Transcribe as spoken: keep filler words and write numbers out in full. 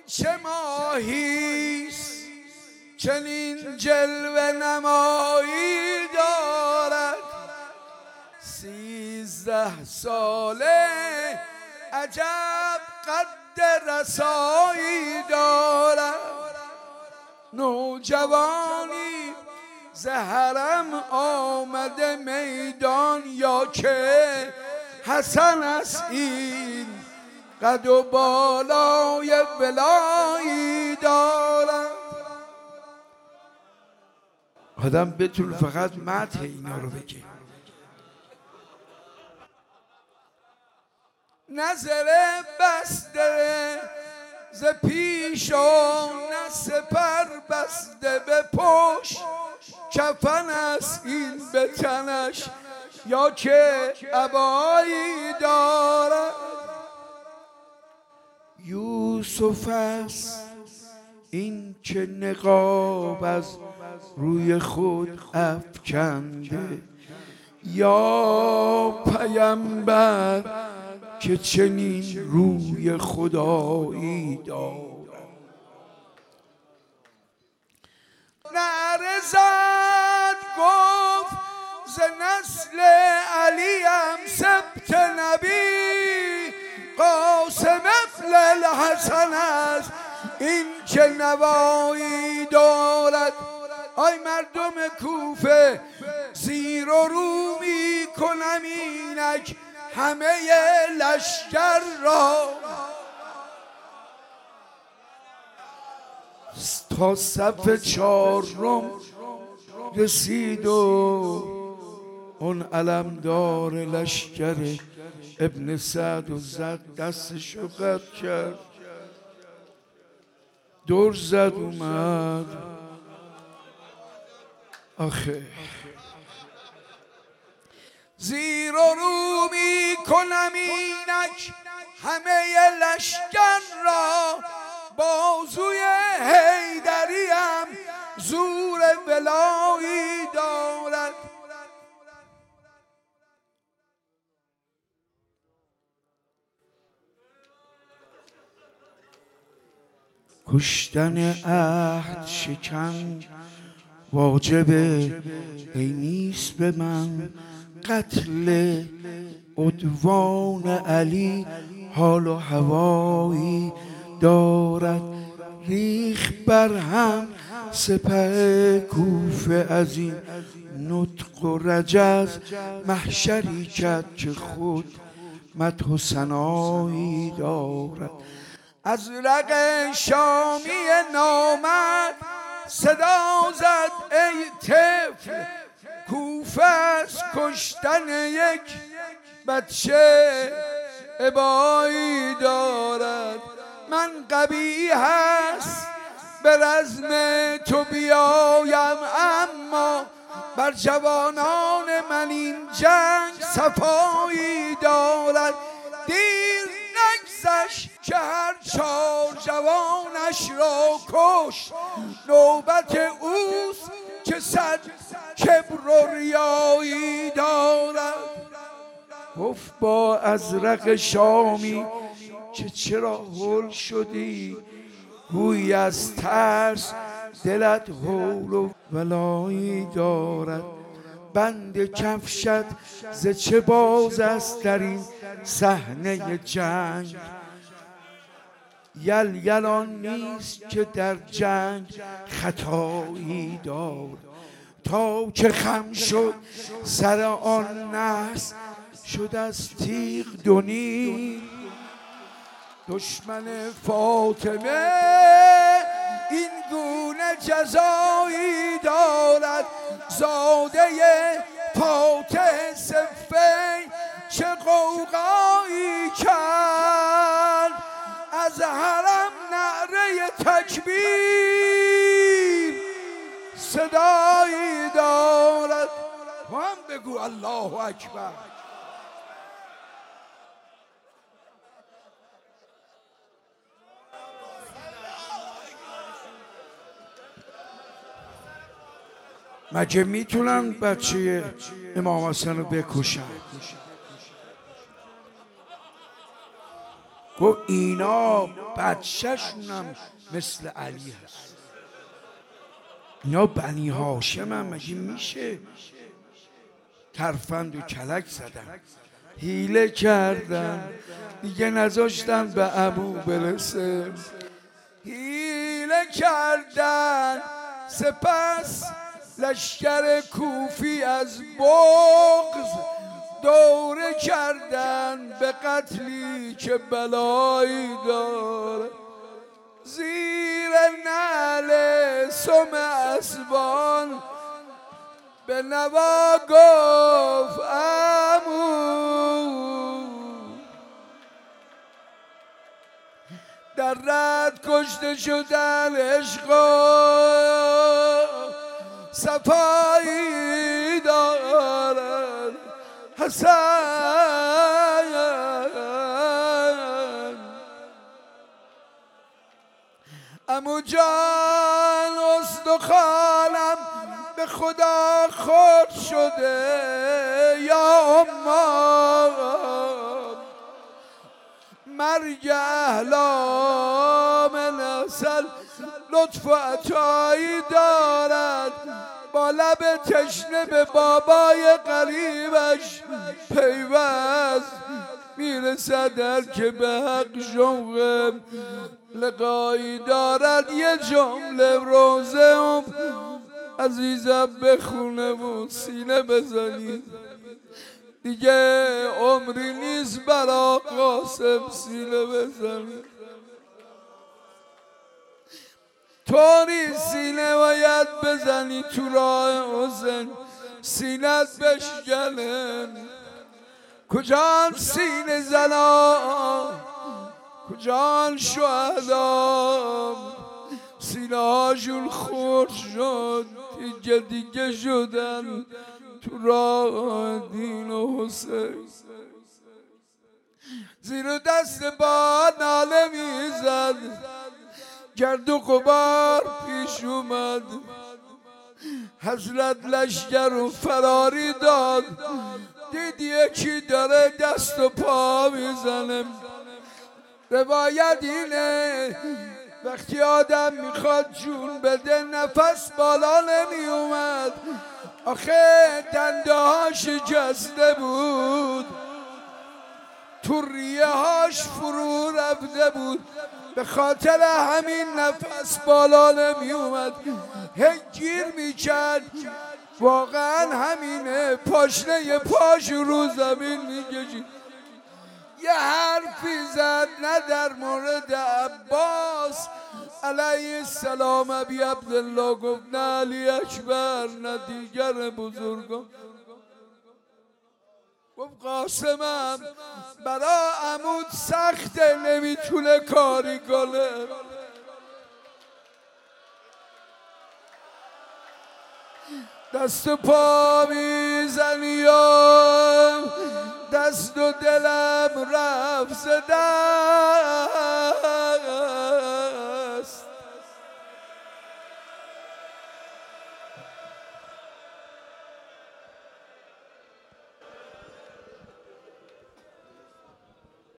چه ماهیست چنین جلوه نمایی دارد، سیزده ساله عجب قد رسایی دارد. نوجوانی ز حرم آمده میدان، یا که حسن است این قد و بالای بلایی دارد. آدم بتون فقط مدح اینا رو بگه. نظر بسته ز پیش و نه سپر بسته به پشت، کفن است این به تنش یا که عبایی دارد. یوسف است این که نقاب از روی خود افکنده، یا پیامبر که چنین روی خدایی دارد. نعره زد گفت ز نسل علیم سبط نبی، قاسم ابن الحسن است این که نوایی دارد. آی مردم کوفه زیر و رو می کنم اینک همه لشکر را، تا صف چهارم رسید و اون علمدار لشکر ابن سعد و زد دستشو قطع کرد، دور زد اومد. آخه زیر و رو می کنم اینک همه لشکر را، بازوی حیدریم زور بلایی دارد. کشتن عهد شکن واجبه ای نیست به من، قتل عدوان علی حال و هوایی دارد. ریخ بر هم سپه کوفه از این نطق و رجز، محشری کرد که خود مدح و ثنایی دارد. از رق شامی نامرد صدا زد ای طفل، کوفه از کشتن یک بچه ابایی دارد. من قبیح هست به رزم تو بیایم، اما بر جوانان من این جنگ صفایی دارد. دیر نگذشت که هر چار جوانش را کشت، نوبت اوست که صد کبر و ریایی دارد. گفت با ازرق شامی که چرا هول شدی، گویی از ترس دلت هول و ولایی دارد. بند کفشت ز چه باز است در این صحنه جنگ، یل یلان نیست که در جنگ خطایی دارد. تا که خم شد سر آن نحس شد از تیغ دو نیم، دشمن فاطمه این گونه جزایی دارد. زاده فاتح صفین چه قوقایی کرد، از حرم نعره تکبیر صدایی دارد. تو هم بگو الله اکبر. مگه میتونن بچه امام حسن رو بکشن؟ گفت اینا بچه‌شونم مثل علی هست، اینا بنی هاشم هم مگه میشه؟ ترفند و کلک زدن، حیله کردن دیگه نذاشتن به ابو برسه، حیله کردن. سپس لشکر کوفی از بغض دوره کردن به قتلی که بلایی داره. زیر نعل سم اسبان به نوا گفت عمو، در رد کشته شدن عشق و صفایی دارد حسن. عمو جان استخوانم به خدا خود شده یا اما، مرگ احلام نسل لطف و عطایی دارد. با لب تشنه به بابای قریبش پیوست میرسد، هر که به حق شوق لقایی دارد. یه جمله روزه عزیزم بخونه و سینه بزنید، دیگه عمری نیست برا قاسم سینه بزنید. طوری سینه باید بزنی تو راه حسین سینت بشکنه. کجان سینه زنا، کجان شهدا، سینه هاشون خورد شد دیگه دیگه شدن تو راه دین و حسین. زیر دست با ناله میزد، گرد و غبار پیش اومد. حضرت لشکر و فراری داد، دید یکی داره دست و پا میزنه. روایت اینه وقتی آدم میخواد جون بده نفس بالا نمی اومد، آخه دنده ها شکسته بود، تو ریه هاش فرو رفته بود، به خاطر همین نفس بالا نمی اومد، هی گیر میکرد. واقعا همینه، پاشنه پاش رو زمین میکشید. یه حرفی زد نه در مورد عباس علیه السلام، ابی عبدالله گفت نه علی اکبر نه دیگر بزرگان. گفت قاسمم برا عمود سخته نمیتونه کاری کنه. دست و پا میزنی و دست و دلم رفت زدن.